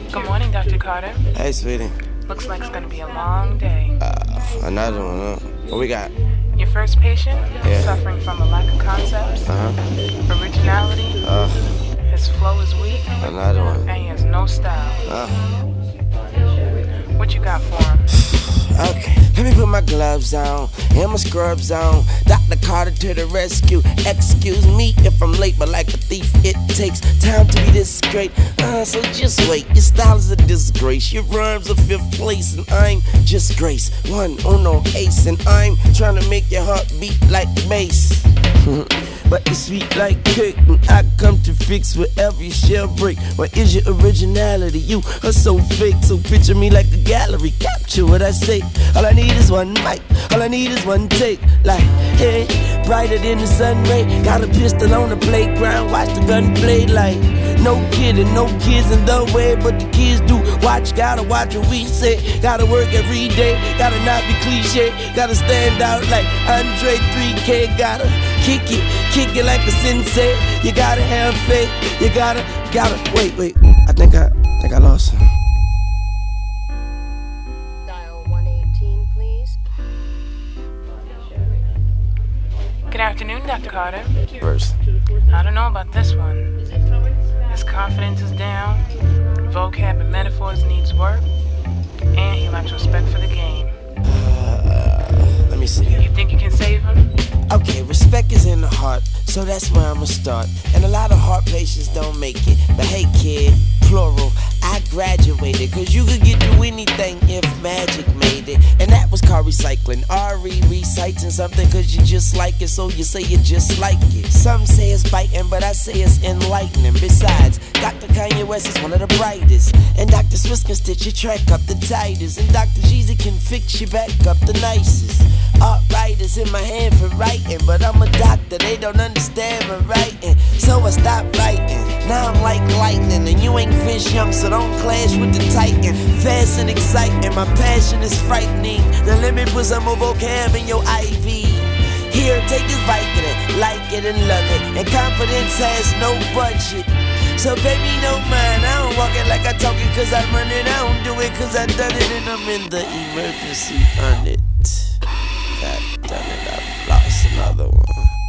Good morning, Dr. Carter. Hey, sweetie. Looks like it's gonna be a long day. Another one, huh? What we got? Your first patient Yeah. suffering from a lack of concepts, originality. His flow is weak, Another one. and he has no style. What you got for him? Okay, let me put my gloves on and my scrubs on. Dr. Carter to the rescue. Excuse me if I'm late, but like a thief, it takes time to be this great. So just wait. Your style is a disgrace. Your rhymes are fifth place, and I'm just grace. One, uno, ace, and I'm trying to make your heart beat like bass. But it's sweet like cake, and I come to fix whatever you shall break. What is your originality? You are so fake, so picture me like a gallery. Capture what I say. All I need is one mic, all I need is one take. Like, hey, brighter than the sun ray. Got a pistol on the playground, watch the gun play. Like, no kidding, no kids in the way, but the kids do. Gotta watch what we say. Gotta work every day, gotta not be cliche. Gotta stand out like Andre 3K. Gotta kick it like a sensei. You gotta have faith, you gotta, wait, I think I lost him. Dial 118, please. Good afternoon, Dr. Carter. First. I don't know about this one. His confidence is down, vocab and metaphors needs work, and he lacks respect for the game. Let me see. You think you can save him? Okay, respect is in the heart, so that's where I'ma start. And a lot of heart patients don't make it. But hey kid, plural, I graduated. Cause you could get to anything if magic made it. And that was called recycling. Reciting something cause you just like it, so you say you just like it. Some say it's biting, but I say it's enlightening. Besides, Dr. Kanye West is one of the brightest. And Dr. Swiss can stitch your track up the tightest. And Dr. Jeezy can fix you back up the nicest. Art writers in my hand for writing, but I'm a doctor, they don't understand my writing. So I stopped writing, now I'm like lightning. And you ain't fish young, so don't clash with the titan. Fast and exciting, my passion is frightening. Now let me put some more vocab in your IV. Here, take this Vicodin, like it and love it. And confidence has no budget, so pay me no mind. I don't walk it like I talk it cause I run it. I don't do it cause I done it, and I'm in the emergency on it. Got done it, I've lost another one.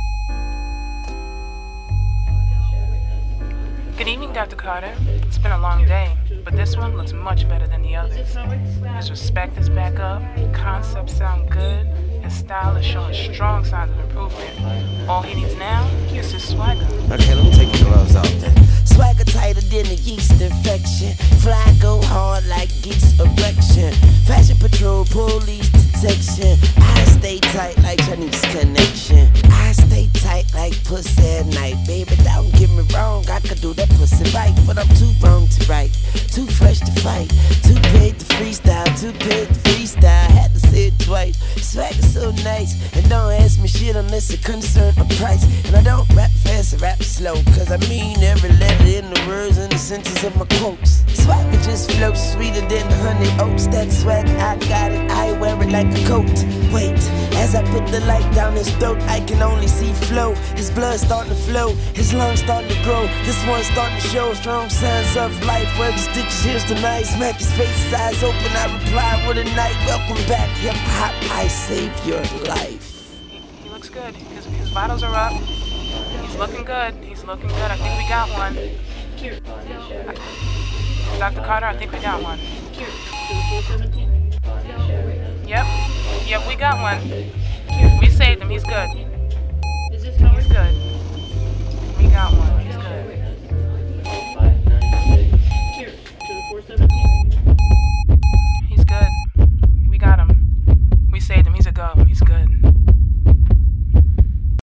Good evening, Dr. Carter. It's been a long day, but this one looks much better than the others. His respect is back up, concepts sound good, his style is showing strong signs of improvement. All he needs now is his swagger. Okay, let me take my gloves off then. Swagger tighter than a yeast infection. Fly go hard like geese erection. Fashion patrol, police detection. I stay tight like Chinese connection. I stay tight like pussy at night. Baby, don't get me wrong, I could do that pussy right. But I'm too wrong to write, too fresh to fight, too paid to freestyle, too paid to freestyle. Had to say it twice. Swagger's so nice, and don't ask me shit unless it concern a price. And I don't rap fast, I rap slow, cause I mean every letter in the words and the sentence of my quotes. Swagger just floats sweeter than the honey oats. That swag, I got it, I wear it like a coat. Wait, as I put the light down his throat, I can only see flow. His blood starting to flow, his lungs starting to grow. This one's starting to show strong signs of life. Where the stitches, here's the knife. Smack his face, his eyes open, I reply with a knife. Welcome back, hip hop, I save your life. He looks good. His vitals are up. He's looking good. I think we got one. Dr. Carter, I think we got one. Yep, we got one. We saved him. He's good. He's good.